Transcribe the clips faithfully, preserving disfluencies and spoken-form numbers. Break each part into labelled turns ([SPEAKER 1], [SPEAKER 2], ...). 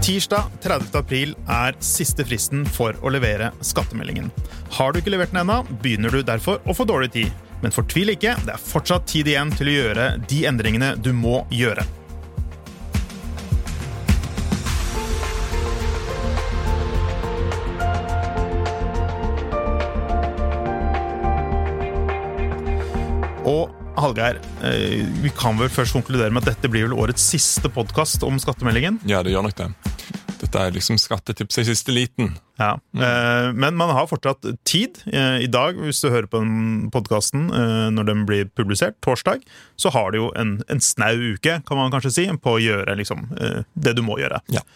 [SPEAKER 1] Tirsdag tredivte april er siste fristen for å levere skattemeldingen. Har du ikke levert den ennå, begynner du derfor å få dårlig tid. Men fortvil ikke, det er fortsatt tid igjen til å gjøre de endringene du må gjøre. Og Hallgeir, vi kan vel først konkludere med at dette blir vel årets siste podcast om skattemeldingen?
[SPEAKER 2] Ja, det gjør nok det. Dette er liksom skattetips i siste liten.
[SPEAKER 1] Ja, mm. Men man har fortsatt tid. I dag, hvis du hører på den podcasten når den blir publisert, torsdag, så har du jo en, en snau uke, kan man kanskje si, på å gjøre liksom, det du må gjøre.
[SPEAKER 2] Ja,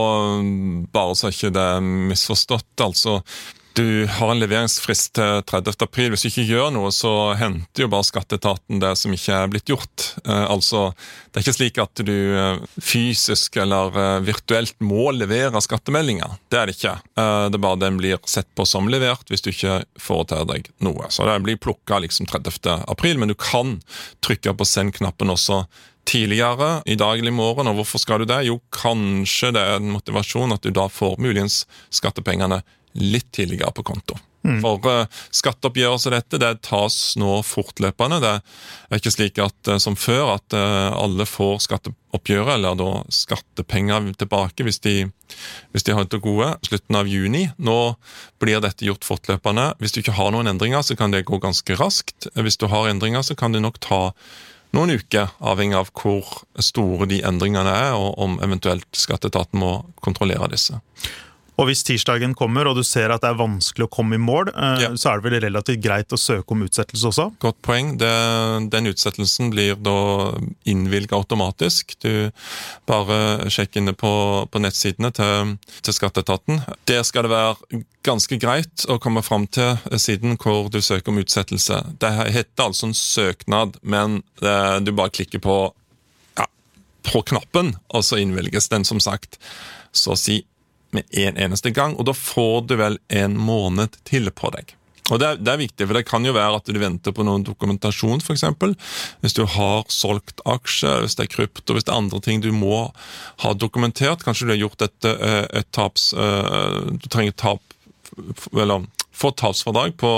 [SPEAKER 2] og bare så ikke det er misforstått, altså du har en leveringsfrist til tredivte april. Hvis du ikke gjør noe, så henter jo bare skatteetaten det som ikke er blitt gjort. Eh, altså, det er ikke slik at du fysisk eller eh, virtuelt må levere skattemeldinger. Det er det ikke. Eh, det er bare den blir sett på som levert hvis du ikke foretar deg noe. Så det blir plukket liksom tredivte april, men du kan trykke på send-knappen også tidligere, i dag eller i morgen. Og hvorfor skal du det? Jo, kanskje det er en motivasjon at du da får muligens skattepengene litt tidligere på konto. Mm. For uh, skatteoppgjør som dette, det tas nå fortløpende. Det er ikke slik at uh, som før at uh, alle får skatteoppgjøret, eller da skattepenger tilbake hvis de, hvis de har det gode, slutten av juni. Nå blir dette gjort fortløpende. Hvis du ikke har noen endringer, så kan det gå ganske raskt. Hvis du har endringer, så kan det nok ta noen uker, avhengig av hvor store de endringene er, og om eventuelt skatteetaten må kontrollere disse.
[SPEAKER 1] Og hvis tirsdagen kommer, og du ser at det er vanskelig å komme i mål, ja. Så er det vel relativt greit å søke om utsettelse også?
[SPEAKER 2] Godt poeng. Det, den utsettelsen blir da innvilget automatisk. Du bare sjekker inne på, på nettsidene til, til skatteetaten. Der skal det være ganske greit å komme frem til siden hvor du søker om utsettelse. Det heter altså en søknad, men det, du bare klikker på, ja, på knappen, og så innvilges den som sagt. Så si med en eneste gang, og da får du vel en måned til på deg. Og det er, det er viktig, for det kan jo være at du venter på noen dokumentasjon, for eksempel. Hvis du har solgt aksjer, hvis det er krypto, hvis det er andre ting du må ha dokumentert, kanskje du har gjort et, et taps, du trenger tap, eller få tapsfordrag på,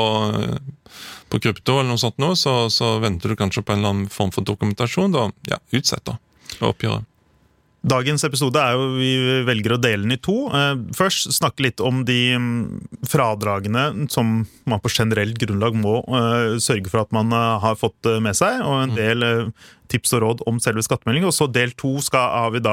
[SPEAKER 2] på krypto eller noe sånt nå, så, så venter du kanskje på en eller annen form for dokumentasjon, da, ja, utsetter oppgjøret.
[SPEAKER 1] Dagens episode er jo, vi velger å dele den i to. Først snakke litt om de fradragene som man på generelt grunnlag må sørge for at man har fått med seg, og en del tips og råd om selve skattemeldingen. Og så del to skal, har vi da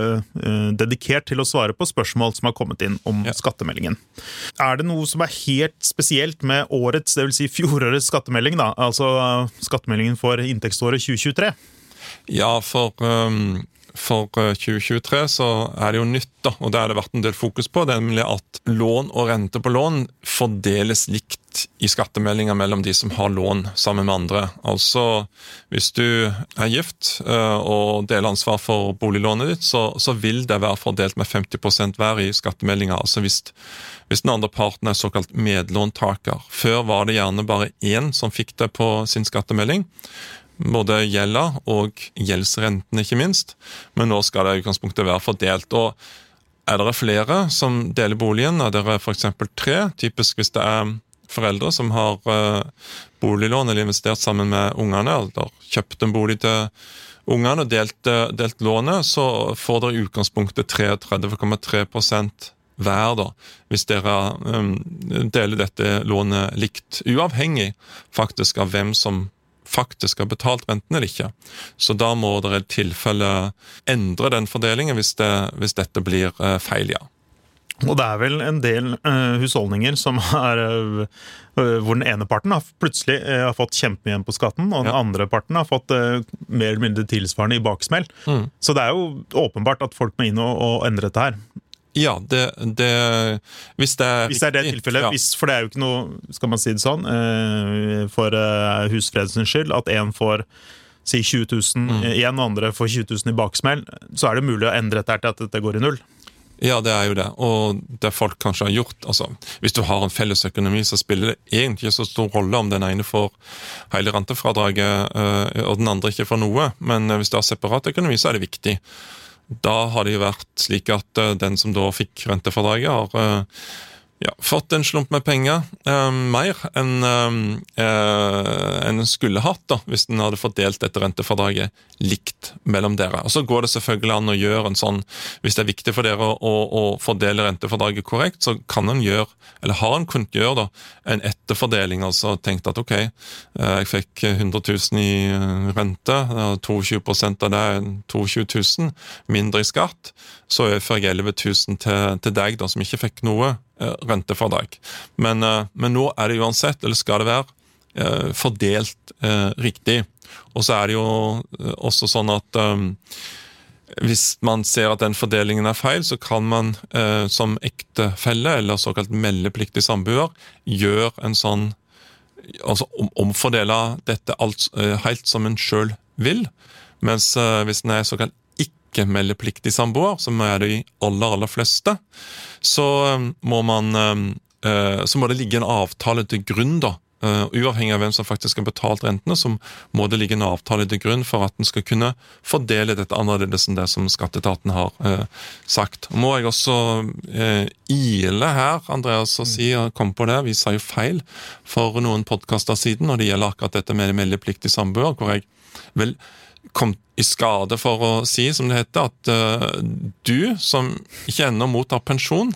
[SPEAKER 1] dedikert til å svare på spørsmål som har kommet inn om ja. skattemeldingen. Er det noe som er helt spesielt med årets, det vil si fjorårets skattemelding da? Altså skattemeldingen for inntektsåret tjue tjuetre?
[SPEAKER 2] Ja, for... Um For tjue tjuetre så er det jo nytt da, og det har det vært en del fokus på, det er nemlig at lån og rente på lån fordeles likt i skattemeldinger mellom de som har lån sammen med andre. Altså, hvis du er gift og deler ansvar for boliglånet ditt, så, så vil det være fordelt med femti prosent hver i skattemeldinger. Altså hvis, hvis den andre parten er såkalt medlåntaker. Før var det gjerne bare én som fikk det på sin skattemelding, både gjelda og gjeldsrenten ikke minst, men nå skal det i utgangspunktet være fordelt. Og er det flere som deler boligen, er det for eksempel tre, typisk hvis det er foreldre som har boliglån eller investert sammen med ungene, eller kjøpt en bolig til ungene og delt, delt lånet, så får dere i utgangspunktet treogtretti komma tre prosent hver da, hvis dere um, deler dette lånet likt, uavhengig faktisk av hvem som faktisk har betalt renten eller ikke. Så da må dere i tilfelle endre den fordelingen hvis, det, hvis dette blir uh, feil, ja.
[SPEAKER 1] Og det er vel en del uh, husholdninger som er, uh, hvor den ene parten har plutselig uh, har fått kjempe igjen på skatten, og den ja. andre parten har fått uh, mer eller mindre tilsvarende i baksmell. Mm. Så det er jo åpenbart at folk må inn og, og endre dette her.
[SPEAKER 2] Ja, det, det, hvis det er
[SPEAKER 1] Hvis det er det tilfellet, ja. hvis, for det er jo ikke noe, skal man si det sånn, uh, for uh, husfredens skyld, at en får si tjue tusen mm. igjen, og andre får tjue tusen i baksmell, så er det mulig å endre dette til at dette går i null.
[SPEAKER 2] Ja, det er jo det, og det folk kanskje har gjort, altså, hvis du har en felles økonomi, så spiller det egentlig ikke så stor rolle om den ene får hele rentefradraget, uh, og den andre ikke får noe, men hvis du har separat økonomi, så er det viktig. da har det jo vært slik at uh, den som da fikk rentefradraget har uh, ja, fått en slump med penger, uh, mer enn uh, uh, en skulle hatt da, hvis den hadde fordelt dette rentefradraget likt mellom dere. Og så går det selvfølgelig an å gjøre en sånn, hvis det er viktig for dere å, å, å fordele rentefradraget korrekt, så kan en gjøre, eller har en kunnet gjøre da, en etterfordeling, altså tenkt at ok, uh, jeg fikk hundre tusen i rente, tjueto prosent av det er tjueto tusen, mindre i skatt, så overfører jeg elleve tusen til, til deg da, som ikke fikk noe uh, rentefradrag. Men, uh, men nå er det uansett, eller skal det være, uh, fordelt uh, riktig. Og så er det jo uh, også sånn at um, hvis man ser at den fordelingen er feil, så kan man uh, som ektefelle, eller såkalt meldepliktig samboer, gjøre en sånn, altså om, omfordele dette alt, uh, helt som en selv vil, mens uh, hvis den er såkalt meldepliktig samboer, som er det i aller, aller fleste, så må man så må det ligge en avtale til grunn da, uavhengig av hvem som faktisk har betalt rentene, så må det ligge en avtale til grunn for at den skal kunne fordele dette annerledes enn det som skatteetaten har eh, sagt. Må jeg også eh, ile her, Andreas, og si, kom på det, vi sa jo feil for noen podcaster siden, når det gjelder akkurat dette med meldepliktig samboer, hvor jeg vel kom i skade for å si, som det heter, at uh, du, som ikke ennå mottar pensjon,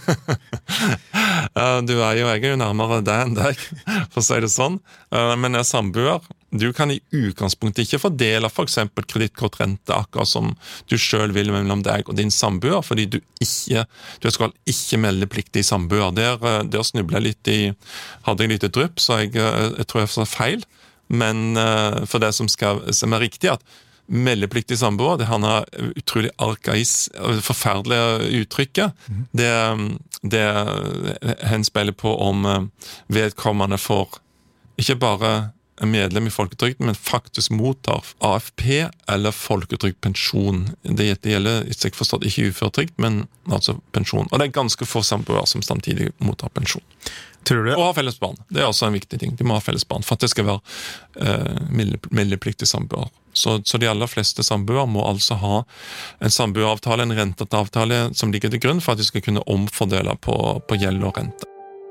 [SPEAKER 2] uh, du er jo, jeg er jo nærmere deg enn deg, for å si det sånn, uh, men er samboer, du kan i utgangspunktet ikke fordele for eksempel kredittkortrente, akkurat som du selv vil mellom deg og din samboer, fordi du ikke, du skal ikke melde pliktig samboer. Der, uh, der snubler jeg litt i, hadde jeg litt drypp, så jeg, uh, jeg tror jeg sa feil, men uh, for det som, skal, som er riktig, at meldepliktig samboer, det han har utrolig arkais, forferdelige uttrykket, mm. det, det hen spiller på om vedkommende får ikke bare en medlem i folketrygden, men faktisk mottar A F P eller folketrygdpensjon. Det, det gjelder ikke forstått ikke uføretrygd, men altså pensjon. Og det er ganske få samboer som samtidig mottar pensjon.
[SPEAKER 1] Tror du?
[SPEAKER 2] Og ha felles barn. Det er også en viktig ting. De må ha felles barn for at det skal være uh, meldepliktig samboer. Så, så de aller fleste samboer må altså ha en samboeravtale, en renteavtale som ligger til grunn for at de skal kunne omfordele på, på gjeld og rente.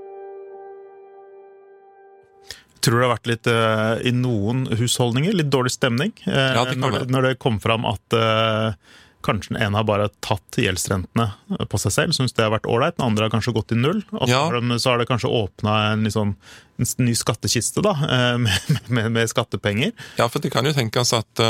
[SPEAKER 1] Tror du det har vært litt uh, i noen husholdninger, litt dårlig stemning? Uh,
[SPEAKER 2] ja, det kan
[SPEAKER 1] når,
[SPEAKER 2] være.
[SPEAKER 1] Når det kom fram at uh, kanskje den ene har bare tatt gjeldsrentene på seg selv, synes det har vært ålreit, den andre har kanskje gått i null, og ja. så har det kanskje åpnet en, liksom, en ny skattekiste da, med, med, med skattepenger.
[SPEAKER 2] Ja, for det kan jo tenkes at,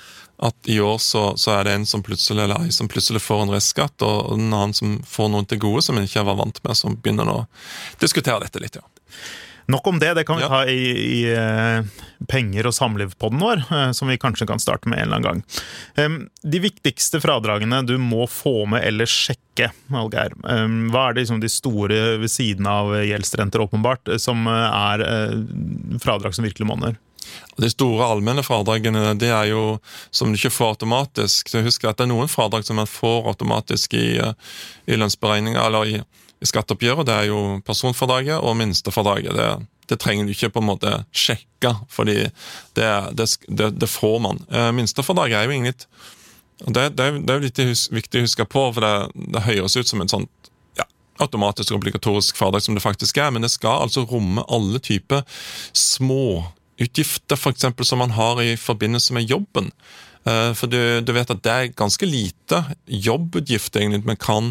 [SPEAKER 2] at i år så, så er det en som plutselig, eller ei som plutselig får en restskatt, og en annen som får noen til gode som en ikke var vant med, som begynner å diskutere dette litt, ja.
[SPEAKER 1] Nok om det, det kan vi
[SPEAKER 2] ja.
[SPEAKER 1] ta i, i uh, penger- og samlivspodden vår, uh, som vi kanskje kan starte med en eller annen gang. Um, de viktigste fradragene du må få med eller sjekke, Hallgeir, um, hva er det liksom de store ved siden av gjeldsrenter åpenbart, som uh, er uh, fradrag som virkelig monner?
[SPEAKER 2] De store allmenne fradragene, det er jo som du ikke får automatisk. Så husk at det er noen fradrag som man får automatisk i, i lønnsberegninger, eller i I skatteoppgjøret, det er jo personfradraget og minstefradraget. Det, det trenger du ikke på en måte sjekke, fordi det, det, det, det får man. Eh, minstefradraget er jo inget, og det, det, det er jo litt hus, viktig å huske på, for det, det høres ut som en sånn ja, automatisk obligatorisk fradrag som det faktisk er, men det skal altså romme alle typer små utgifter, for eksempel som man har i forbindelse med jobben. Eh, for du, du vet at det er ganske lite jobbutgift egentlig, men kan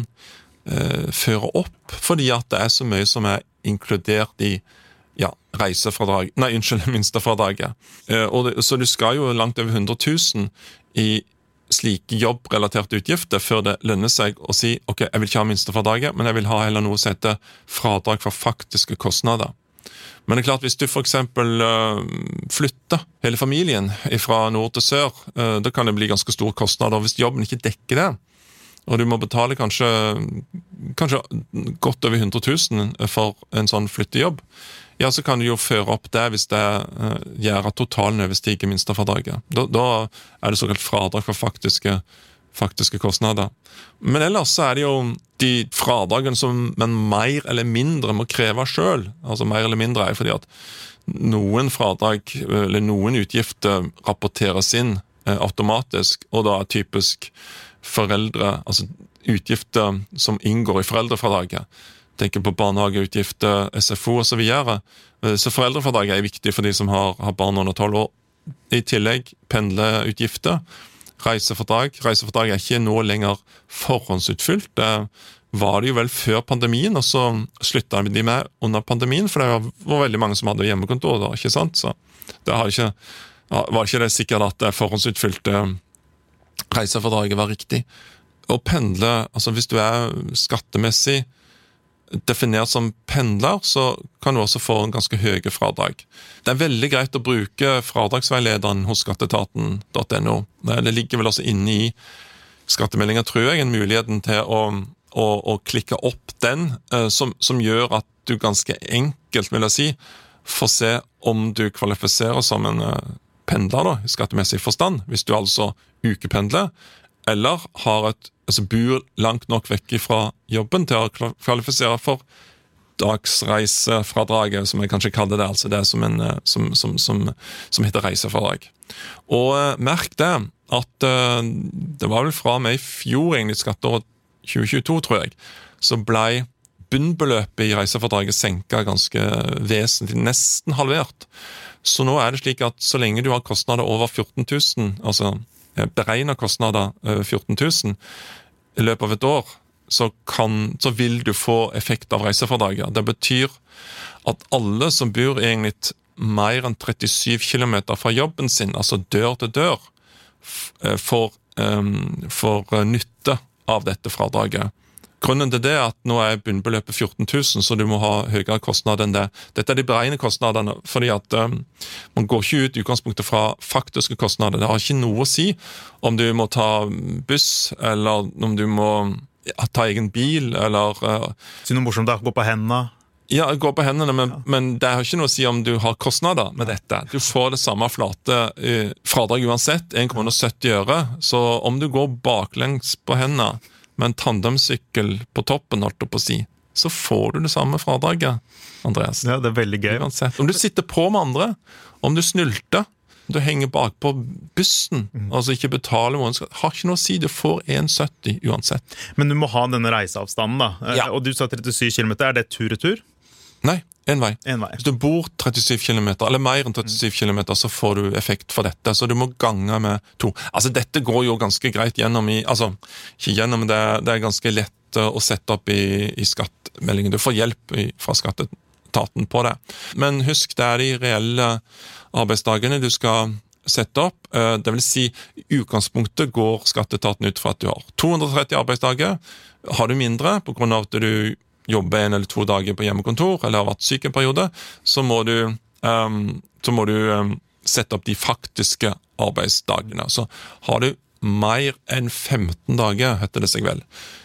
[SPEAKER 2] føre opp, fordi at det er så mye som er inkludert i ja, reisefradrag, nei, unnskyld, minstefradraget. Og det, så du skal jo langt over hundre tusen i slike jobbrelaterte utgifter før det lønner seg å si, ok, jeg vil ikke ha minstefradraget, men jeg vil ha heller noe som heter fradrag for faktiske kostnader. Men det er klart, hvis du for eksempel uh, flytter hele familien fra nord til sør, uh, da kan det bli ganske store kostnader, og hvis jobben ikke dekker det, og du må betale kanskje, kanskje godt over hundre tusen for en sånn flyttejobb, ja, så kan du jo føre opp det hvis det uh, gjør at totalen overstiger minstefradraget. Da, da er det såkalt fradrag for faktiske, faktiske kostnader. Men ellers så er det jo de fradragene som man mer eller mindre må kreve selv. Altså mer eller mindre er fordi at noen fradrag, eller noen utgifter rapporteres inn uh, automatisk, og da er typisk foreldre, altså utgifter som inngår i foreldrefradraget. Tenker på barnehageutgifter, S F O og så videre. Så foreldrefradraget er viktig for de som har, har barn under tolv år. I tillegg pendleutgifter, reisefradrag. Reisefradrag er ikke nå lenger forhåndsutfylt. Det var det jo vel før pandemien, og så sluttet de med under pandemien, for det var veldig mange som hadde hjemmekontor da, ikke sant? Så det har ikke, var ikke det sikkert at det forhåndsutfylte reisefradraget var riktig. Å pendle, altså hvis du er skattemessig definert som pendler, så kan du også få en ganske høye fradrag. Det er veldig greit å bruke fradragsveilederen hos skatteetaten punktum no. Det ligger vel også inne i skattemeldingen, tror jeg, en muligheten til å, å, å klikke opp den, eh, som, som gjør at du ganske enkelt, vil jeg si, får se om du kvalifiserer som en eh, pendler da, i skattemessig forstand, hvis du altså ukependler, eller har et, altså bor langt nok vekk fra jobben til å kvalifisere for dagsreisefradraget, som jeg kanskje kaller det, altså det som, en, som, som, som, som heter reisefradrag. Og uh, merk det, at uh, det var vel fra meg i fjor, egentlig skatteåret tjue tjueto, tror jeg, så ble bunnbeløpet i reisefradraget senket ganske vesentlig, nesten halvert. Så nå er det slik at så lenge du har kostnader over fjorten tusen, altså beregner kostnader fjorten tusen i løpet av et år, så, kan, så vil du få effekt av reisefradraget. Det betyr at alle som bor egentlig mer enn trettisju kilometer fra jobben sin, altså dør til dør, får, um, får nytte av dette fradraget. Grunnen til det er at nå er bunnbeløpet fjorten tusen, så du må ha høyere kostnad enn det. Dette er de beregnede kostnadene, fordi at um, man går ikke ut i utgangspunktet fra faktiske kostnader. Det har ikke noe å si om du må ta buss, eller om du må ja, ta egen bil, eller... Uh,
[SPEAKER 1] Si noe morsomt da, gå på hendene.
[SPEAKER 2] Ja, gå på hendene, men, ja. men det har ikke noe å si om du har kostnader med dette. Du får det samme flate uh, fradrag uansett, en krone og sytti øre, så om du går baklengs på hendene, med en tandemsykkel på toppen, holdt jeg på å si, så får du det samme fradraget, Andreas.
[SPEAKER 1] Ja, det er veldig gøy.
[SPEAKER 2] Uansett. Om du sitter på med andre, om du snylter, du henger bak på bussen, mm. altså ikke betaler noen, har ikke noe å si, du får en komma sytti uansett.
[SPEAKER 1] Men du må ha denne reiseavstanden da,
[SPEAKER 2] ja.
[SPEAKER 1] Og du sa trettisju kilometer, er det tur-retur?
[SPEAKER 2] Nei, en vei.
[SPEAKER 1] En vei.
[SPEAKER 2] Hvis du bor trettisju kilometer, eller mer enn trettisju kilometer, så får du effekt for dette, så du må gange med to. Altså, dette går jo ganske greit gjennom i, altså, ikke gjennom, det, det er ganske lett å sette opp i, i skattemeldingen. Du får hjelp i, fra skatteetaten på det. Men husk, det er de reelle arbeidsdagene du skal sette opp. Det vil si, i utgangspunktet går skatteetaten ut fra at du har to hundre og tretti arbeidsdager. Har du mindre, på grunn av at du jobbe en eller to dager på hjemmekontor, eller har vært syk en periode, så må du, um, så må du um, sette opp de faktiske arbeidsdagene. Så har du mer enn femten dager, heter det seg vel,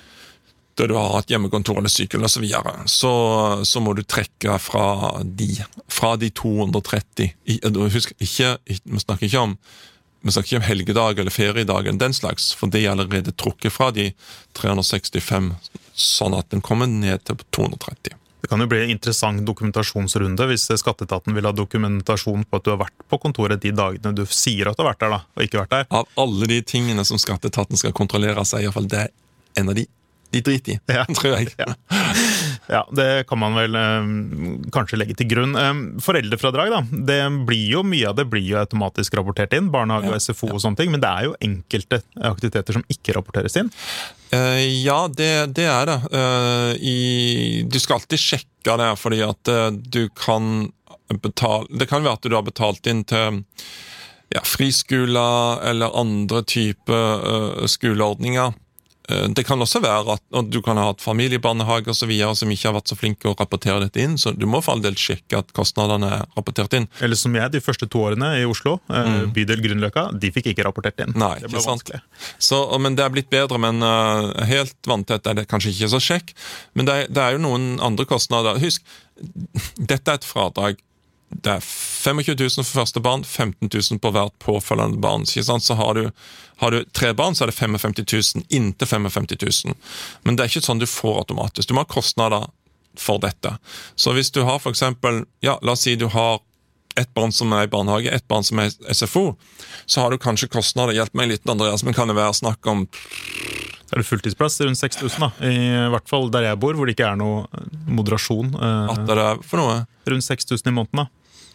[SPEAKER 2] der du har hatt hjemmekontor eller syk eller så videre, så, så må du trekke fra de, fra de to hundre og tretti. I, husk, ikke, vi snakker ikke om Vi snakker ikke om helgedag eller feriedag, den slags, for det er allerede trukket fra de tre hundre og sekstifem, sånn at den kommer ned til to hundre og tretti.
[SPEAKER 1] Det kan jo bli en interessant dokumentasjonsrunde hvis skatteetaten vil ha dokumentasjon på at du har vært på kontoret de dagene du sier at du har vært der da, og ikke vært der.
[SPEAKER 2] Av alle de tingene som skatteetaten skal kontrollere seg, i hvert fall det er en av de de driter i, ja. Tror jeg.
[SPEAKER 1] Ja. Ja, det kan man vel eh, kanskje legge til grunn. Eh, foreldrefradrag da, det blir jo mye av det blir jo automatisk rapportert inn, barnehage og S F O ja. Og sånne ting, men det er jo enkelte aktiviteter som ikke rapporteres inn.
[SPEAKER 2] Uh, ja, det, det er det. Uh, i, du skal alltid sjekke det, fordi at uh, du kan betale, det kan være at du har betalt inn til ja, friskoler eller andre type uh, skoleordninger. Det kan også være at du kan ha hatt familiebarnehage og så videre som ikke har vært så flinke å rapportere dette inn, så du må for all del sjekke at kostnadene er rapportert inn.
[SPEAKER 1] Eller som jeg, de første to årene i Oslo, mm. bydel Grünerløkka, de fikk ikke rapportert inn.
[SPEAKER 2] Nei,
[SPEAKER 1] det ble
[SPEAKER 2] ikke sant.
[SPEAKER 1] vanskelig.
[SPEAKER 2] Så, men det er blitt bedre, men uh, helt vanntett er det kanskje ikke så sjekk. Men det er, det er jo noen andre kostnader. Husk, dette er et fradrag. Det er tjuefem tusen for første barn, femten tusen på hvert påfølgende barn. Ikke sant? Så har du, har du tre barn, så er det femtifem tusen, inntil femtifem tusen. Men det er ikke sånn du får automatisk. Du må ha kostnader for dette. Så hvis du har for eksempel, ja, la oss si du har ett barn som er i barnehage, ett barn som er i S F O, så har du kanskje kostnader, hjelp meg litt Andreas, men kan det være snakk om
[SPEAKER 1] Så er det fulltidsplass rundt seks tusen da, i hvert fall der jeg bor, hvor det ikke er noe moderasjon.
[SPEAKER 2] At det er for noe?
[SPEAKER 1] Rundt seks tusen i måneden da.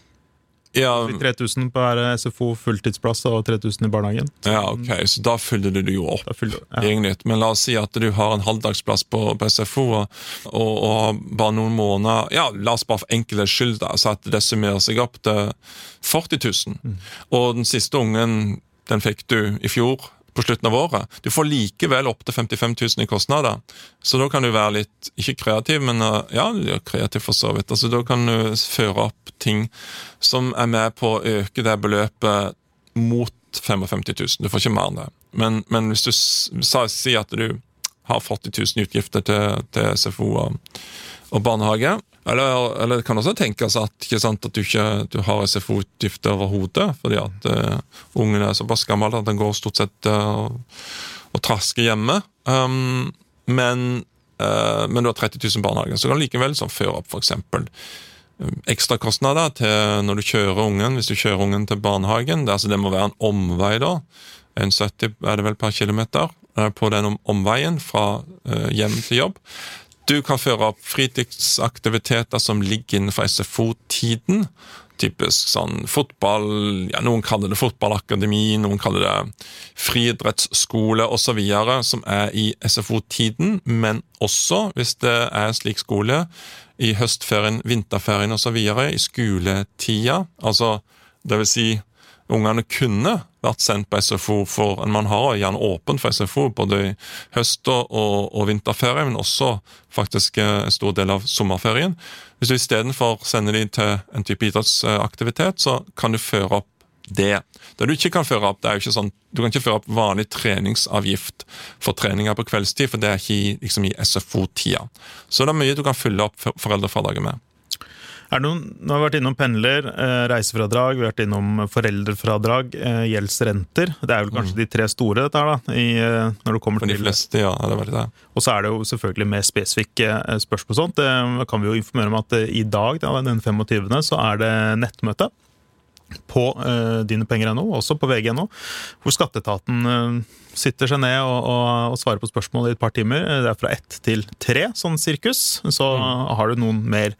[SPEAKER 2] Ja,
[SPEAKER 1] tre tusen på S F O fulltidsplass og tre tusen i barnehagen.
[SPEAKER 2] Ja, ok, så da fyller du det jo opp.
[SPEAKER 1] Fyller, ja.
[SPEAKER 2] Egentlig. Men la oss si at du har en halvdagsplass på, på S F O og, og, og bare noen måneder, ja, la oss bare for enkle skyld da, så at det summerer seg opp til førti tusen. Mm. Og den siste ungen, den fikk du i fjor, på slutten av året. Du får likevel opp til femtifem tusen i kostnader. Så da kan du være litt, ikke kreativ, men ja, kreativ for så vidt. Altså, da kan du føre opp ting som er med på å øke det beløpet mot femtifem tusen. Du får ikke mer enn det. Men, men hvis du sa, sier at du har førti tusen utgifter til, til S F O og, og barnehage, eller, eller det kan også tenkes at, ikke sant, at du ikke du har S F O-utgifter over hodet, fordi at uh, ungen er såpass gammel at den går stort sett uh, og trasker hjemme. Um, men, uh, men du har tretti tusen barnehager, så kan du likevel sånn, føre opp for eksempel um, ekstra kostnader til når du kjører ungen, hvis du kjører ungen til barnehagen. Det, altså, det må være en omvei da, en sytti er det vel per kilometer, på den om, omveien fra uh, hjem til jobb. Du kan føre opp fritidsaktiviteter som ligger innenfor S F O-tiden, typisk sånn fotball, ja, noen kaller det fotballakademi, noen kaller det friidrettsskole og så videre, som er i S F O-tiden, men også hvis det er slik skole i høstferien, vinterferien og så videre, i skoletida, altså det vil si ungene kunne vært sendt på S F O, for man har gjerne åpen for S F O både i høst- og, og vinterferie, men også faktisk en stor del av sommerferien. Hvis du i stedet for sender de til en type idrettsaktivitet, så kan du føre opp det. Det du ikke kan føre opp, det er jo ikke sånn, du kan ikke føre opp vanlig treningsavgift for treninger på kveldstid, for det er ikke liksom, i S F O-tida. Så det er mye du kan fylle opp foreldrefradraget med.
[SPEAKER 1] Er det noen, nå har vi vært innom pendler, eh, reisefradrag, vi har vært innom foreldrefradrag, eh, gjeldsrenter. Det er vel kanskje mm. de tre store dette her da, i, eh, når det kommer
[SPEAKER 2] For
[SPEAKER 1] til...
[SPEAKER 2] de fleste, ja, det var det.
[SPEAKER 1] Og så er det jo selvfølgelig mer spesifikke eh, spørsmål og sånt. Det kan vi jo informere om at eh, i dag, da, den femogtyvende, så er det nettmøte på eh, dine penger ennå, også på V G ennå, hvor skatteetaten eh, sitter seg ned og, og, og svarer på spørsmål i et par timer. Det er fra ett til tre, sånn sirkus. Så mm. har du noen mer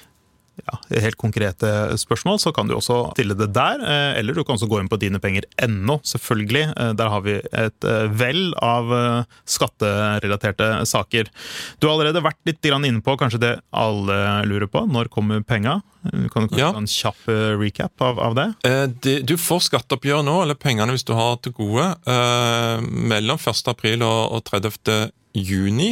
[SPEAKER 1] ja, helt konkrete spørsmål, så kan du også stille det der, eller du kan også gå inn på dine penger ennå, selvfølgelig. Der har vi et vell av skatterelaterte saker. Du har allerede vært litt inne på kanskje det alle lurer på. Når kommer penga? Kan du kanskje ja. ta en kjapp recap av, av det?
[SPEAKER 2] Eh, det? Du får skatteoppgjør nå, eller pengene hvis du har til gode, eh, mellom første april og, og tredivte juni.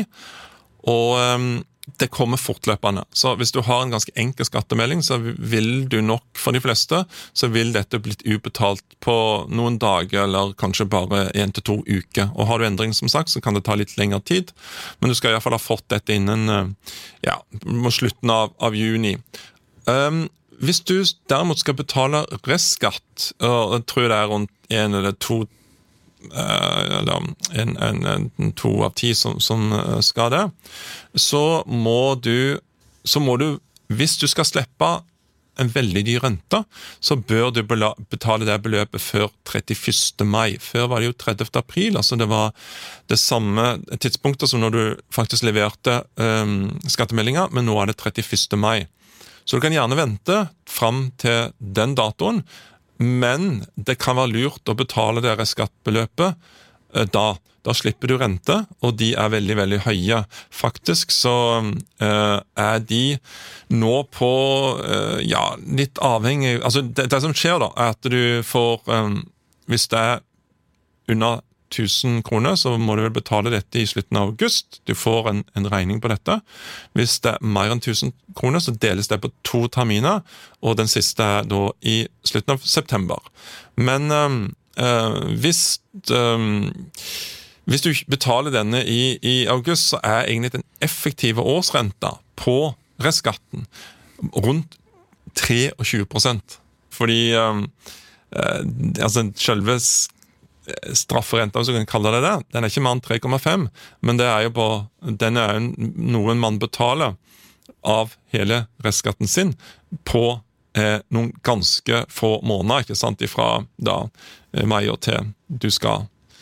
[SPEAKER 2] Og eh, det kommer fortløpende. Så hvis du har en ganske enkel skattemelding, så vil du nok, for de fleste, så vil dette blitt utbetalt på noen dager, eller kanskje bare en til to uker. Og har du endring, som sagt, så kan det ta litt lengre tid. Men du skal i hvert fall ha fått dette innen, ja, mot slutten av, av juni. Um, hvis du derimot skal betale restskatt, og jeg tror det er rundt en eller to eller en, en, en to av ti som, som skal det, så må du så må du, hvis du skal slippe en veldig dyr rente, så bør du betale det beløpet før trettiførste mai. Før var det jo tredivte april, altså det var det samme tidspunktet som når du faktisk leverte um, skattemeldinga, men nå er det trettiførste mai. Så du kan gjerne vente fram til den datoen, men det kan være lurt å betale det restskattbeløpet da. Da slipper du rente, og de er veldig, veldig høye. Faktisk så uh, er de nå på, uh, ja, litt avhengig. Altså det, det som skjer da, er at du får, um, hvis det er under tusen kroner, så må du vel betale dette i slutten av august. Du får en, en regning på dette. Hvis det er mer enn tusen kroner, så deles det på to terminer, og den siste er da i slutten av september. Men um, uh, hvis... Um, Hvis du betaler denne i, i august, så er egentlig den effektive årsrenta på restskatten rundt tjuetre prosent. Fordi um, eh, altså selve strafferenta, hvis du kan kalle det det, den er ikke mer enn tre komma fem, men det er jo på, den er noen man betaler av hele restskatten sin på eh, noen ganske få måneder, ikke sant, ifra da, mai og til du skal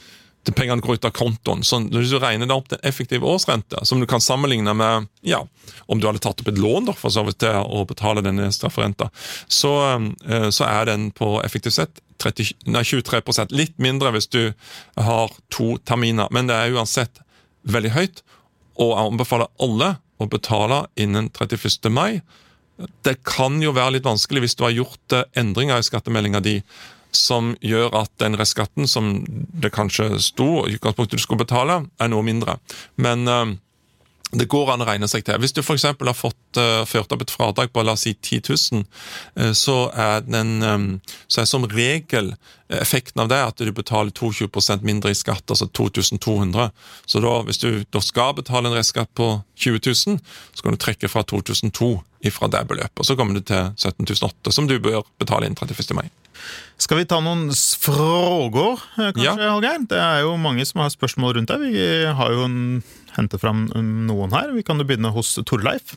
[SPEAKER 2] det pengene går ut av kontoen. Så når du regner det opp til en effektiv årsrente, som du kan sammenligne med, ja, om du hadde tatt opp et lån da, for så vidt til å betale denne strafferenta, så, så er den på effektivt sett tretti, nei, tjuetre prosent. Litt mindre hvis du har to terminer, men det er uansett veldig høyt, og jeg anbefaler alle å betale innen trettiførste mai. Det kan jo være litt vanskelig hvis du har gjort endringer i skattemeldingen di, som gjør at den restskatten som det kanskje sto i utgangspunktet du skulle betale, er noe mindre. Men uh, det går an å regne seg til. Hvis du for eksempel har fått uh, ført opp et fradrag på, la oss si, ti tusen, uh, så, er den, um, så er som regel effekten av det at du betaler tjueto prosent mindre i skatt, altså to tusen to hundre. Så da, hvis du da skal betale en restskatt på tjue tusen, så kan du trekke fra to tusen to ifra det beløpet, og så kommer du til sytten tusen åtte, som du bør betale inn trettiførste mai.
[SPEAKER 1] Skal vi ta noen frågor, kanskje, ja. Hallgeir? Det er jo mange som har spørsmål rundt det. Vi har jo en, hentet fram noen her. Vi kan jo begynne hos Torleif,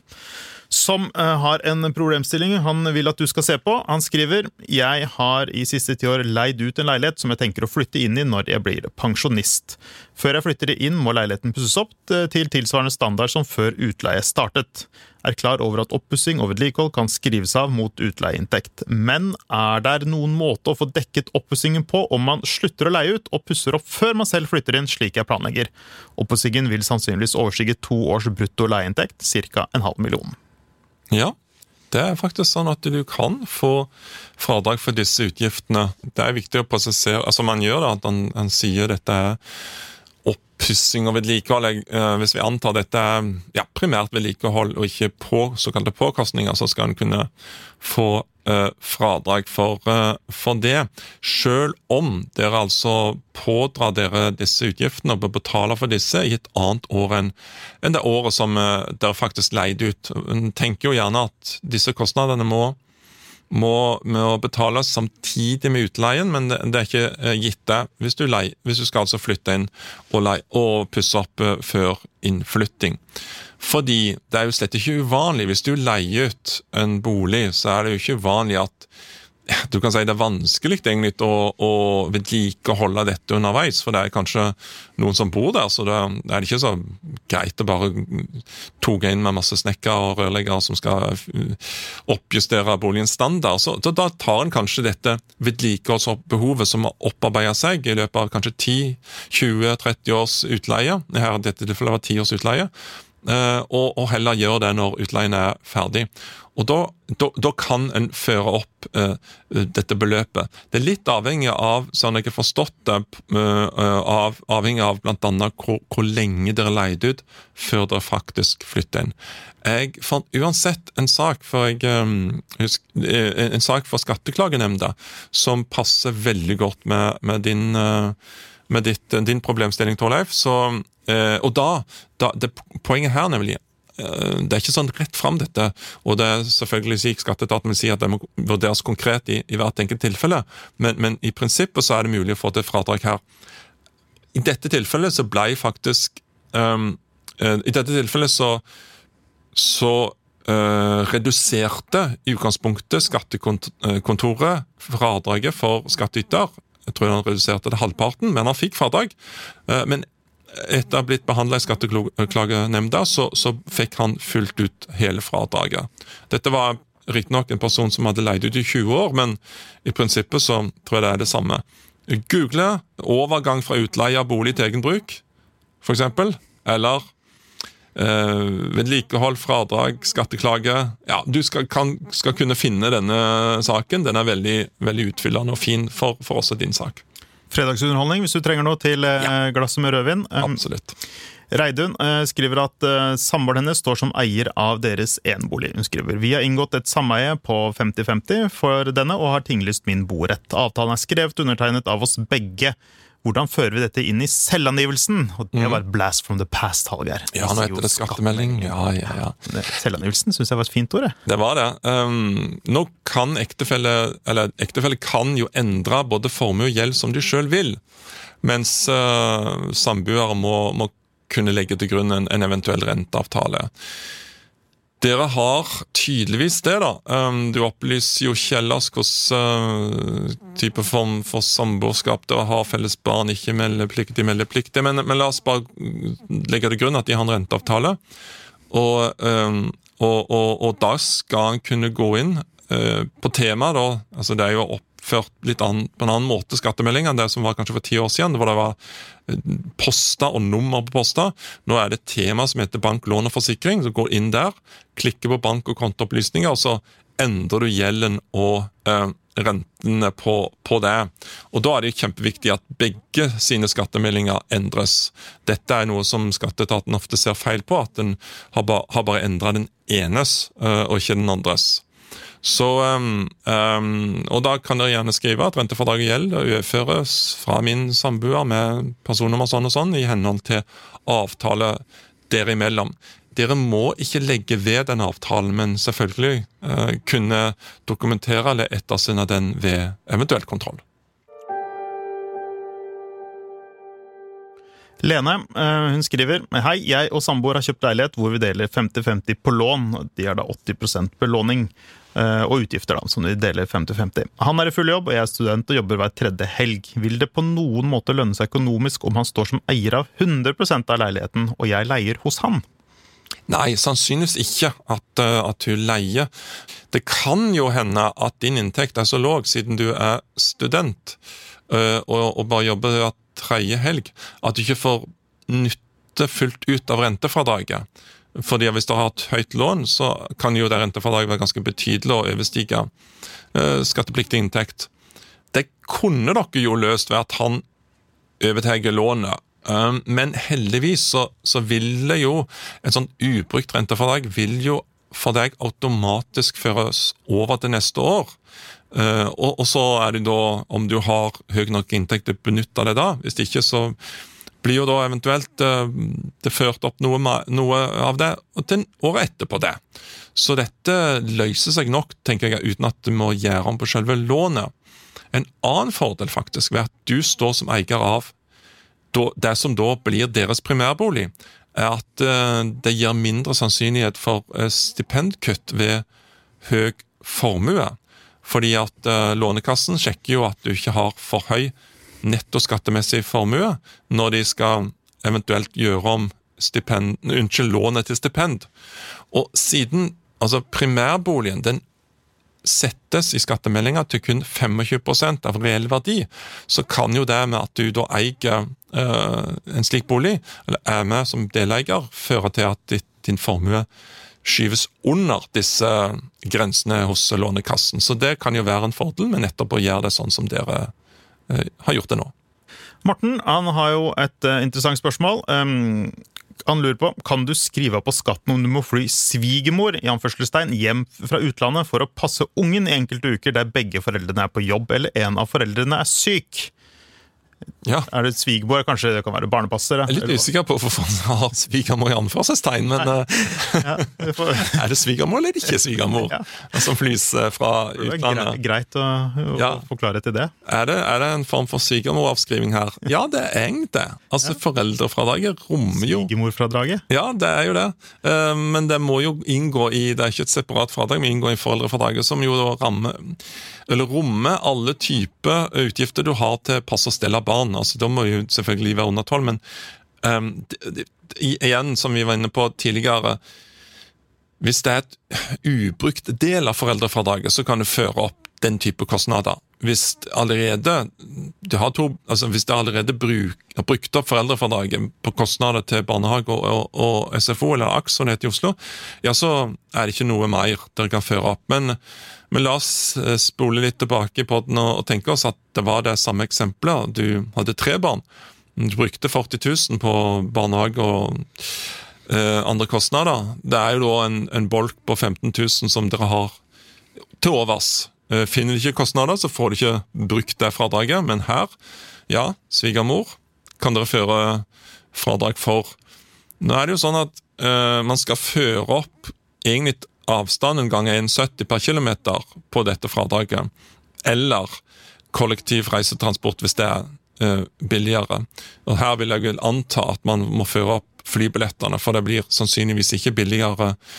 [SPEAKER 1] som uh, har en problemstilling han vil at du skal se på. Han skriver: jeg har i siste ti år leid ut en leilighet som jeg tenker å flytte inn i når jeg blir pensjonist. Før jeg flytter inn må leiligheten pusses opp til tilsvarende standard som før utleie startet. Er klar over at oppussing og vedlikehold kan skrives av mot utleieinntekt. Men er der noen måte å få dekket oppussingen på om man slutter å leie ut og pusser opp før man selv flytter inn, slik jeg planlegger? Oppussingen vil sannsynligvis overstige to års brutto leieinntekt, cirka en halv million.
[SPEAKER 2] Ja, det er faktisk sånn at du kan få fradrag for disse utgiftene. Det er viktig å prosessere, altså man gjør det, at han, han sier dette er oppussing og vedlikehold. Hvis vi antar dette er ja, primært vedlikehold og ikke på såkalte påkostninger, så skal han kunne få uh, fradrag for, uh, for det. Selv om dere altså pådrar dere disse utgiftene og bør betale for disse i et annet år enn, enn det året som uh, dere faktisk leide ut. En tenker jo gjerne at disse kostnadene må må, må betales samtidig med utleien, men det, det er ikke gitt det hvis du, lei, hvis du skal altså flytte inn og, lei, og pusse opp uh, før innflytting. Fordi det er jo slett ikke uvanlig. Hvis du leier ut en bolig, så er det jo ikke uvanlig at du kan si det er vanskelig egentlig å, å vedlikeholde dette underveis, for det er kanskje noen som bor der, så det, det er ikke så greit å bare toge inn med masse snekkere og rørleggere som skal oppjustere boligens standard. Så da, da tar en kanskje dette vedlikeholdsbehovet som har opparbeidet seg i løpet av kanskje ti, tjue, tretti års utleie, her dette tilfellet var ti års utleie, og, og heller gjør det når utleien er ferdig. Og da, da, da kan en føre opp uh, dette beløpet. Det er litt avhengig av, sånn jeg har forstått det, uh, av, avhengig av blant annet hvor, hvor lenge dere leide ut før dere faktisk flytter inn. Jeg fant uansett en sak for, jeg, um, husk, en sak for skatteklagenemnda som passer veldig godt med, med, din, uh, med ditt, din problemstilling, Torleif. Så, uh, og da, da det, poenget her nemlig, det er ikke sånn rett frem dette, og det er selvfølgelig slik skatteetaten vil si at det må vurderes konkret i, i hvert enkelt tilfelle, men, men i prinsippet så er det mulig å få til fradrag her. I dette tilfellet så ble faktisk um, uh, i dette tilfellet så så uh, reduserte i utgangspunktet skattekontoret fradraget for skattyter. Jeg tror han reduserte det halvparten, men han fikk fradrag. Uh, men etter å ha blitt behandlet i skatteklagenemnda, så, så fikk han fullt ut hele fradraget. Dette var riktig nok en person som hadde leid ut i tjue år, men i prinsippet så tror jeg det er det samme. Google overgang fra utleie av bolig til egen bruk, for eksempel, eller eh, vedlikehold, fradrag, skatteklage. Ja, du skal, kan, skal kunne finne denne saken. Den er veldig, veldig utfyllende og fin for, for også din sak.
[SPEAKER 1] Fredagsunderholdning, hvis du trenger noe til ja. glasset med rødvin.
[SPEAKER 2] Absolutt.
[SPEAKER 1] Reidun skriver at samboeren hennes står som eier av deres enbolig. Hun skriver: vi har inngått et sameie på femti femti for denne og har tinglyst min borett. Avtalen er skrevet og undertegnet av oss begge. Hvordan fører vi dette inn i selvangivelsen? Og det var blast from the past, Hallgeir.
[SPEAKER 2] Ja, nå heter det skattemelding. Ja, ja, ja.
[SPEAKER 1] Selvangivelsen synes jeg var et fint ord.
[SPEAKER 2] Det var det. Um, nå kan ektefelle, eller ektefelle kan jo endre både formue og gjeld som de selv vil, mens uh, samboere må, må kunne legge til grunn en, en eventuell renteavtale. Dere har tydeligvis det da. Du opplyser jo Kjellers hvordan uh, type form for samboerskap dere har, felles barn, ikke meldepliktig, meldepliktig, men, men la oss bare legge til grunn at de har en renteavtale, og, um, og, og, og da skal han kunne gå inn uh, på tema da, altså det er jo oppført litt an, på en annen måte skattemelding enn det som var kanskje for ti år siden, hvor det var poster og nummer på poster. Nå er det et tema som heter bank, lån og forsikring, så går inn der, klikker på bank- og kontoopplysninger, og så endrer du gjelden og eh, rentene på, på det. Og da er det kjempeviktig at begge sine skattemeldinger endres. Dette er noe som skatteetaten ofte ser feil på, at den har, ba, har bare endret den enes eh, og ikke den andres. Så, um, um, og da kan dere gjerne skrive at rentefradraget gjelder og overføres fra min samboer med personnummer sånn og sånn i henhold til avtale dere imellom. Dere må ikke legge ved den avtalen, men selvfølgelig uh, kunne dokumentere eller ettersende den ved eventuell kontroll.
[SPEAKER 1] Lene, hun skriver: Hei, jeg og samboer har kjøpt leilighet hvor vi deler femti femti på lån. De er da åtti prosent belåning og utgifter da, som de deler femti femti. Han er i full jobb, og jeg er student og jobber hver tredje helg. Vil det på noen måte lønne seg økonomisk om han står som eier av hundre prosent av leiligheten, og jeg leier hos han?
[SPEAKER 2] Nei, sannsynligvis ikke at, at hun leier. Det kan jo hende at din inntekt er så låg siden du er student, og, og bare jobber hver tredje helg, at du ikke får nytte fullt ut av rentefradraget. Fordi hvis du har et høyt lån, så kan jo det rentefradraget være ganske betydelig og overstige uh, skattepliktig inntekt. Det kunne dere jo løst ved at han overteger lånet, um, men heldigvis så, så vil det jo, en sånn ubrukt rentefradrag vil jo for deg automatisk føres over til neste år. Uh, og, og så er det da, om du har høy nok inntekt, du benytter det da. Hvis ikke så blir jo da eventuelt uh, det ført opp noe, noe av det til året etterpå det. Så dette løser seg nok, tenker jeg, uten at du må gjøre om på selve lånet. En annen fordel faktisk ved at du står som eier av det som da blir deres primærbolig, er at uh, det gir mindre sannsynlighet for uh, stipendkutt ved høy formue. Fordi at uh, lånekassen sjekker jo at du ikke har for høy netto skattemessig formue når de skal eventuelt gjøre om stipend, unnskyld, lånet til stipend. Og siden altså primærboligen, den settes i skattemeldinga til kun tjuefem prosent av reell verdi, så kan jo det med at du da eier uh, en slik bolig, eller er med som deleier, føre til at ditt, din formue skyves under disse grensene hos lånekassen. Så det kan jo være en fordel, men nettopp å gjøre det sånn som dere har gjort det nå.
[SPEAKER 1] Morten, han har jo et uh, interessant spørsmål. Um, han lurer på, kan du skrive på skatten om du må fly svigermor i anførselstegn hjem fra utlandet for å passe ungen i enkelte uker der begge foreldrene er på jobb, eller en av foreldrene er syk? Ja. Er det svigermor? Kanskje det kan være barnepasser?
[SPEAKER 2] Jeg er litt usikker på hvorfor han har svigermor i anførselstegn, men ja, får... er det svigermor eller ikke svigermor ja. Som flys fra utlandet?
[SPEAKER 1] Greit å, å ja. Forklare til det.
[SPEAKER 2] Er det, er det en form for svigermoravskriving her? Ja, det er egentlig det. Altså ja. Foreldrefradraget rommer jo...
[SPEAKER 1] Svigermorfradraget?
[SPEAKER 2] Ja, det er jo det. Men det må jo inngå i, det er ikke et separat fradrag, men inngå i foreldrefradraget, som jo da rammer, eller rommer alle typer utgifter du har til pass og stell av barn. Altså, da må jo selvfølgelig være under tolv, men um, det, det, igjen, som vi var inne på tidligere, hvis det er et ubrukt del av foreldrefradraget, så kan du føre opp den type kostnader. Hvis allerede du har to, altså hvis det allerede bruk, har brukt opp foreldrefradraget på kostnader til barnehage og, og, og S F O eller A K S, som det heter i Oslo, ja, så er det ikke noe mer dere kan føre opp. Men, men la oss spole litt tilbake på den og, og tenke oss at det var det samme eksempelet. Du hadde tre barn. Du brukte førti tusen på barnehage og eh, andre kostnader. Det er jo da en, en bolk på femten tusen som dere har til overs. Finner de ikke kostnader, så får de ikke brukt det fradraget, men her, ja, svigermor, kan dere føre fradrag for. Nå er det jo sånn at uh, man skal føre opp egentlig avstanden ganger en komma sytti per kilometer på dette fradraget, eller kollektiv reisetransport hvis det er uh, billigere. Og her vil jeg vel anta at man må føre opp flybillettene, for det blir sannsynligvis ikke billigere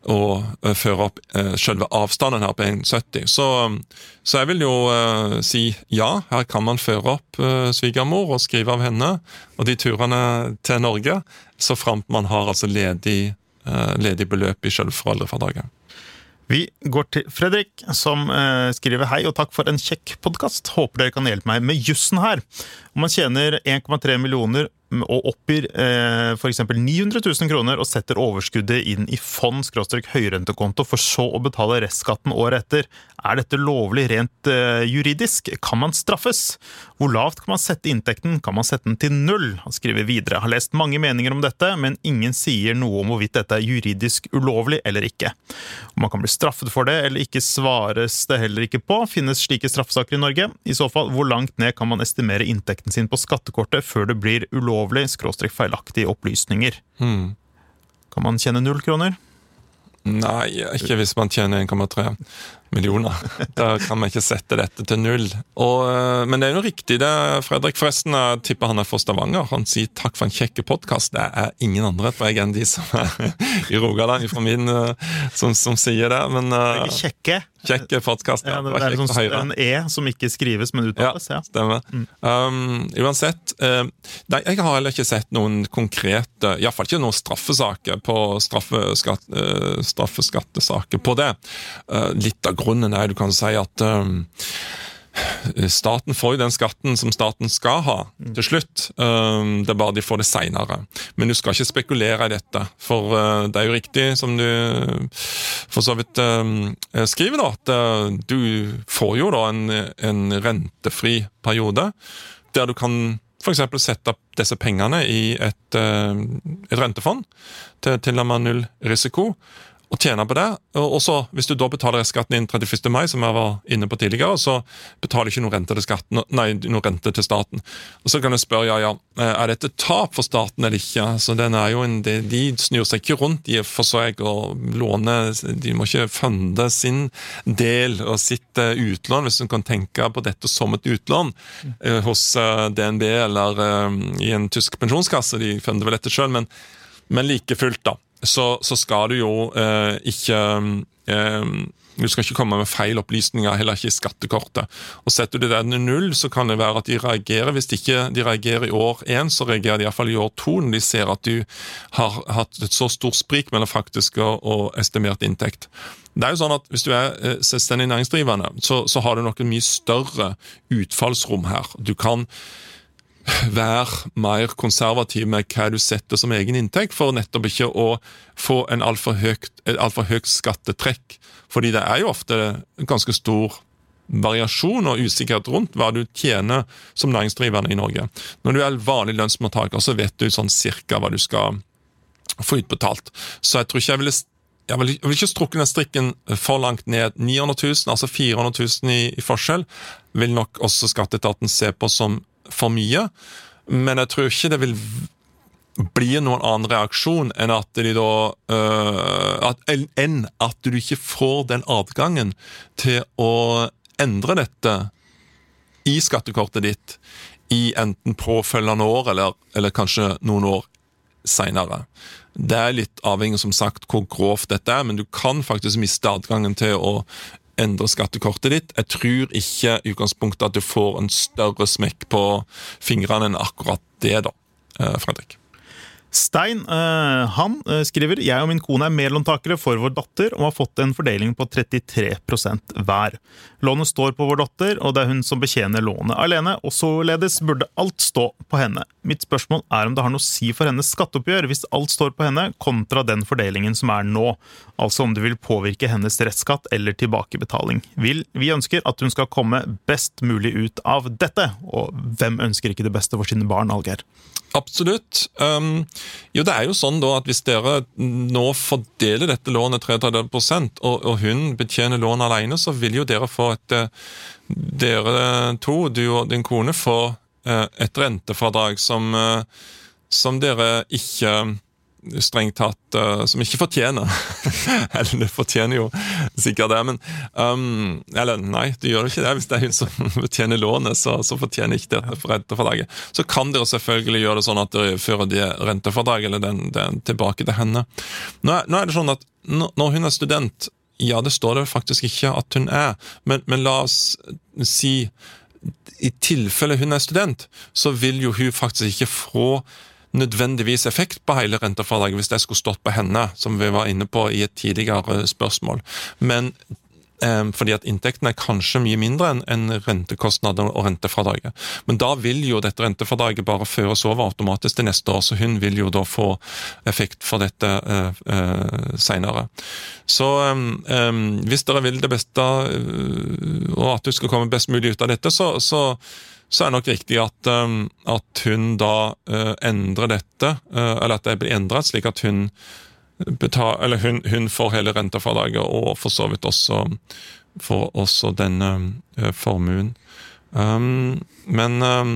[SPEAKER 2] å uh, føre opp uh, selve avstanden her på en komma sytti. Så, så jeg vil jo uh, si ja, her kan man føre opp uh, svigermor og skrive av henne, og de turene til Norge, så fremt man har altså ledig, uh, ledig beløp i selve foreldrefradraget.
[SPEAKER 1] Vi går til Fredrik, som eh, skriver hei og takk for en kjekk podcast. Håper dere kan hjelpe meg med jussen her. Om man tjener en komma tre millioner og oppgir eh, for eksempel ni hundre tusen kroner og setter overskuddet inn i fond skråstrek høyrentekonto for så å betale restskatten året etter, er dette lovlig rent eh, juridisk? Kan man straffes? Hvor lavt kan man sette inntekten? Kan man sette den til null? Han skriver videre. Har lest mange meninger om dette, men ingen sier noe om hvorvidt dette er juridisk ulovlig eller ikke. Om man kan bli straffet for det eller ikke, svares det heller ikke på. Finnes slike straffesaker i Norge? I så fall, hvor langt ned kan man estimere inntekten sin på skattekortet før det blir ulovlig, skråstrek feilaktige opplysninger?
[SPEAKER 2] Hmm.
[SPEAKER 1] Kan man tjene null kroner?
[SPEAKER 2] Nei, ikke hvis man tjener en komma tre millioner. Da kan man ikke sette dette til null. Og, men det er jo riktig det, Fredrik. Forresten, jeg tipper han er fra Stavanger. Han sier takk for en kjekke podcast. Det er ingen andre, tror jeg, enn de som er i Rogaland, fra min, som, som sier det. Men,
[SPEAKER 1] det er ikke kjekke.
[SPEAKER 2] Kjekke podcast, ja.
[SPEAKER 1] Ja, det, det er sånn, en E som ikke skrives, men uttales.
[SPEAKER 2] Ja, stemmer. Mm. Um, uansett, uh, nei, jeg har heller ikke sett noen konkrete, i hvert fall ikke noen straffesaker på straffeskatt, uh, straffeskattesaker på det. Uh, litt av grunnen er, du kan si at um, staten får jo den skatten som staten skal ha til slutt. Um, det er bare de får det senere. Men du skal ikke spekulere i dette, for uh, det er jo riktig som du for så vidt um, skriver da, at uh, du får jo da en, en rentefri periode, der du kan for eksempel sette opp disse pengene i et, uh, et rentefond til, til og med null risiko, og tjene på det, og så hvis du da betaler skatten inn trettiførste mai, som jeg var inne på tidligere, så betaler du ikke noe rente til skatten, nei, noe rente til staten. Og så kan du spørre, ja, ja, er dette tap for staten eller ikke? Så den er jo en, de, de snur seg ikke rundt, de for seg å låne, de må ikke funde sin del og sitt utlån, hvis du kan tenke på dette som et utlån mm. hos D N B eller um, i en tysk pensjonskasse, de funder vel dette selv, men, men like fullt da. Så, så skal du jo eh, ikke eh, du skal ikke komme med feil opplysninger, heller ikke i skattekortet. Og setter du det til null, så kan det være at de reagerer. Hvis de ikke de reagerer i år én, så reagerer de i hvert fall i år to, når de ser at du har hatt et så stort sprik mellom faktisk og, og estimert inntekt. Det er jo sånn at hvis du er eh, selvstendig næringsdrivende, så, så har du nok en mye større utfallsrom her. Du kan vær mer konservativ med hva du setter som egen inntekt, for nettopp ikke å få en alt for høyt, et alt for høyt skattetrekk. Fordi det er jo ofte en ganske stor variasjon og usikkerhet rundt hva du tjener som næringsdrivende i Norge. Når du er vanlig lønnsmottaker, så vet du sånn cirka hva du skal få utbetalt. Så jeg tror ikke jeg ville Jeg vil, jeg vil ikke strukke den strikken for langt ned. ni hundre tusen, altså fire hundre tusen i, i forskjell, vil nok også skatteetaten se på som for mye, men jeg tror ikke det vil bli noen annen reaksjon enn at de da uh, at, enn at du ikke får den adgangen til å endre dette i skattekortet ditt i enten påfølgende år eller, eller kanskje noen år senere. Det er litt avhengig som sagt hvor grovt dette er, men du kan faktisk miste adgangen til å endre skattekortet ditt. Jeg tror ikke i utgangspunktet at du får en større smekk på fingrene enn akkurat det da, Fredrik.
[SPEAKER 1] Stein, uh, han uh, skriver, jeg og min kone er medlåntakere for vår datter og har fått en fordeling på trettitre prosent hver. Lånet står på vår datter, og det er hun som betjener lånet alene, og således burde alt stå på henne. Mitt spørsmål er om det har noe å si for hennes skatteoppgjør hvis alt står på henne, kontra den fordelingen som er nå. Altså om det vil påvirke hennes rettsskatt eller tilbakebetaling. Vil, vi ønsker at hun skal komme best mulig ut av dette, og hvem ønsker ikke det beste for sine barn, Alger?
[SPEAKER 2] Absolutt. Um, jo, det er jo sånn da at hvis dere nå fordeler dette lånet tretti prosent, og, og hun betjener lånet alene, så vil jo dere få et, dere to, du og din kone, få et rentefradrag som, som dere ikke strengt tatt uh, som ikke fortjener. Eller det fortjener jo sikkert det, men um, eller nei, det gjør ikke det. Hvis det er hun som fortjener lånet, så, så fortjener ikke dette for rentefradraget. Så kan dere selvfølgelig gjøre det sånn at dere fører det rentefradraget eller den, den tilbake til henne. Nå er, nå er det sånn at når hun er student, ja, det står det faktisk ikke at hun er, men, men la oss si i tilfelle hun er student, så vil jo hun faktisk ikke få nødvendigvis effekt på hele rentefradraget hvis det skulle stått på henne, som vi var inne på i et tidligere spørsmål. Men eh, fordi at inntekten er kanskje mye mindre enn en rentekostnader og rentefradraget. Men da vil jo dette rentefradraget bare føres over automatisk til neste år, så hun vil jo da få effekt for dette eh, eh, senere. Så eh, hvis dere vil det beste, eh, og at du skal komme best mulig ut av dette, så, så så er det nok riktig at, um, at hun da uh, endrer dette, uh, eller at det blir endret, slik at hun, betal, eller hun, hun får hele rentefradraget, og for så vidt også får også denne uh, formuen. Um, men um,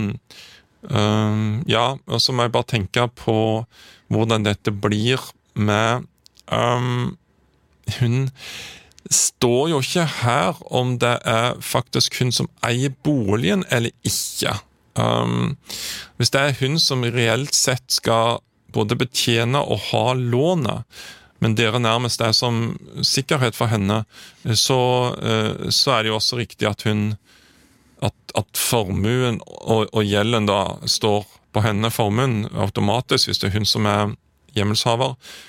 [SPEAKER 2] um, ja, og så må jeg bare tenke på hvordan dette blir med um, hun står jo ikke her om det er faktisk hun som eier boligen eller ikke. Um, hvis det er hun som reelt sett skal både betjene og ha lånet, men dere nærmest er som sikkerhet for henne, så, uh, så er det jo også riktig at hun at, at formuen og, og gjelden da står på henne, formuen automatisk, hvis det er hun som er hjemmelshaver.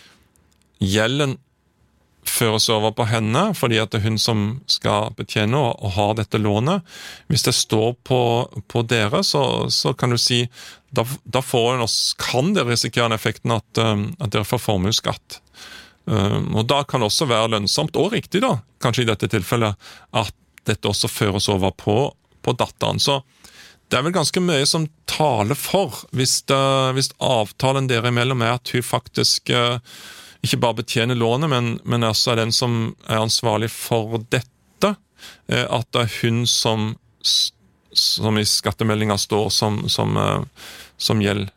[SPEAKER 2] Gjelden føres over på henne, fordi at det er hun som skal betjene og, og ha dette lånet. Hvis det står på, på dere, så, så kan du si, da, da får hun, kan dere risikere den effekten at, um, at dere får formuesskatt. Um, og da kan det også være lønnsomt, og riktig da, kanskje i dette tilfellet, at dette også føres over på, på datteren. Så det er vel ganske mye som taler for, hvis, det, hvis avtalen dere imellom er at hun faktisk uh, ikke bare betjener lånet, men, men også er den som er ansvarlig for dette, at det er hun som, som i skattemeldingen står som, som, som gjeld,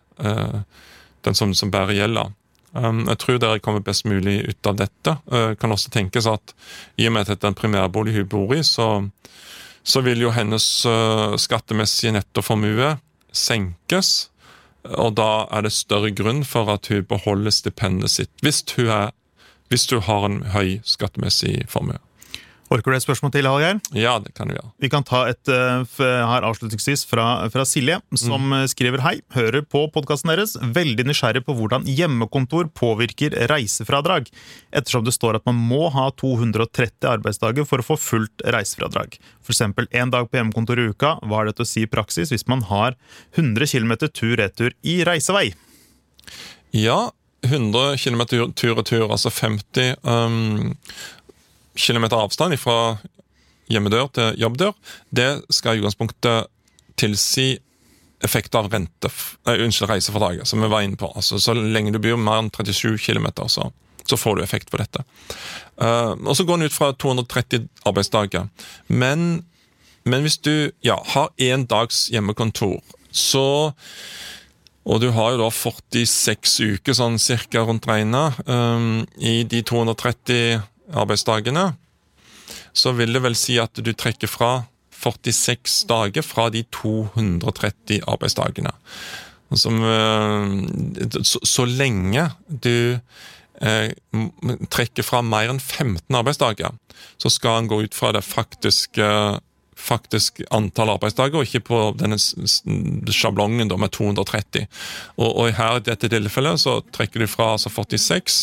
[SPEAKER 2] den som, som bærer gjelda. Jeg tror dere kommer best mulig ut av dette. Det kan også tenkes at i og med at dette er en primærbolig hun bor i, så, så vil jo hennes skattemessige nettoformue senkes, og da er det større grunn for at hun beholder stipendet sitt, hvis hun, er, hvis hun har en høy skattemessig formue.
[SPEAKER 1] Orker du et spørsmål til, Hallgeir?
[SPEAKER 2] Ja, det kan du gjøre.
[SPEAKER 1] Vi kan ta et her avslutningsvis fra, fra Silje, som mm. skriver hei, hører på podcasten deres, veldig nysgjerrig på hvordan hjemmekontor påvirker reisefradrag, ettersom det står at man må ha to hundre og tretti arbeidsdager for å få fullt reisefradrag. For eksempel en dag på hjemmekontor i uka, hva er det å si i praksis hvis man har hundre kilometer tur-retur i reisevei?
[SPEAKER 2] Ja, hundre kilometer tur-retur, altså femti um kilometer avstand fra hjemmedør til jobbdør, det skal i utgangspunktet tilsi effekt av rente, nei, unnskyld, reisefradraget, som vi var inne på. Altså, så lenge du bor mer enn trettisju kilometer, så, så får du effekt på dette. Uh, og så går den ut fra to hundre og tretti arbeidsdager. Men, men hvis du ja, har en dags hjemmekontor, så og du har jo da førtiseks uker, sånn cirka rundt regnet, um, i de to hundre og tretti arbeidsdagene, så vil det vel si at du trekker fra førtiseks dager fra de to hundre og tretti arbeidsdagene. Som, så, så lenge du eh, trekker fra mer enn femten arbeidsdager, så skal han gå ut fra det faktiske, faktisk antall arbeidsdager, og ikke på denne sjablongen da, med to hundre og tretti. Og, og her i dette tilfellet så trekker du fra altså førtiseks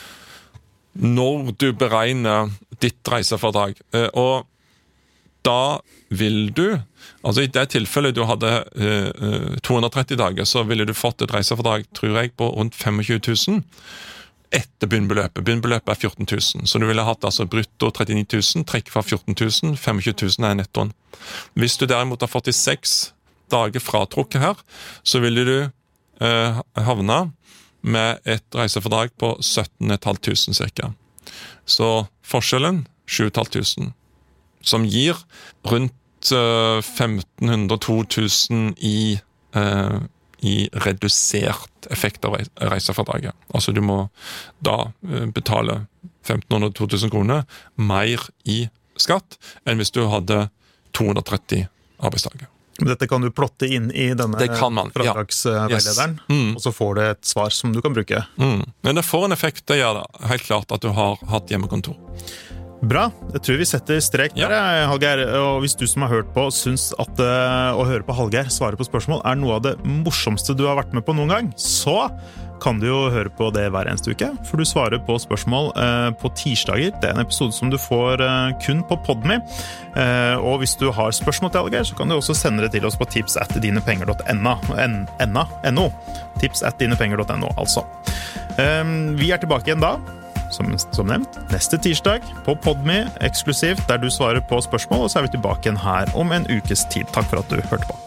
[SPEAKER 2] når du beregner ditt reisefradrag. Og da vil du, altså i det tilfellet du hadde uh, to hundre og tretti dager, så ville du fått et reisefordrag, tror jeg, på rundt tjuefem tusen etter bunnbeløpet. Bunnbeløpet er fjorten tusen, så du ville hatt altså brutto trettini tusen, trekk fra fjorten tusen, tjuefem tusen er nettoen. Hvis du derimot har førtiseks dager fratrukket her, så ville du uh, havne med et reisefordrag på sytten tusen fem hundre cirka. Så forskjellen sju tusen fem hundre, som gir rundt uh, femten hundre til to tusen i, uh, i redusert effekt av reisefradraget. Altså du må da betale femten hundre til to tusen kroner mer i skatt enn hvis du hadde to hundre og tretti arbeidsdager.
[SPEAKER 1] Dette kan du plotte inn i denne fradragsveilederen,
[SPEAKER 2] ja. yes. mm.
[SPEAKER 1] og så får du et svar som du kan bruke.
[SPEAKER 2] Mm. Men det får en effekt, det gjør det. Helt klart at du har hatt hjemmekontor.
[SPEAKER 1] Bra, jeg tror vi setter strek der, ja. Hallgeir. Og hvis du som har hørt på synes at uh, å høre på Hallgeir svare på spørsmål er noe av det morsomste du har vært med på noen gang, så kan du jo høre på det hver eneste uke, for du svarer på spørsmål uh, på tirsdager. Det er en episode som du får uh, kun på Podme. Uh, og hvis du har spørsmål til Hallgeir, så kan du også sende det til oss på tips at dinepenger punktum no. tips at dinepenger punktum no, altså. Uh, vi er tilbake igjen da. Som, som nevnt, neste tirsdag på Podme, eksklusivt, der du svarer på spørsmål, og så er vi tilbake igjen her om en ukes tid. Takk for at du hørte på.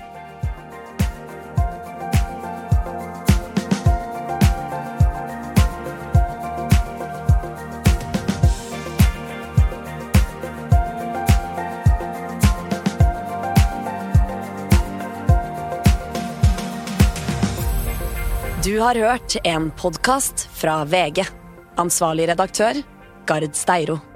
[SPEAKER 3] Du har hørt en podcast fra V G. Ansvarlig redaktør, Gard Steiro.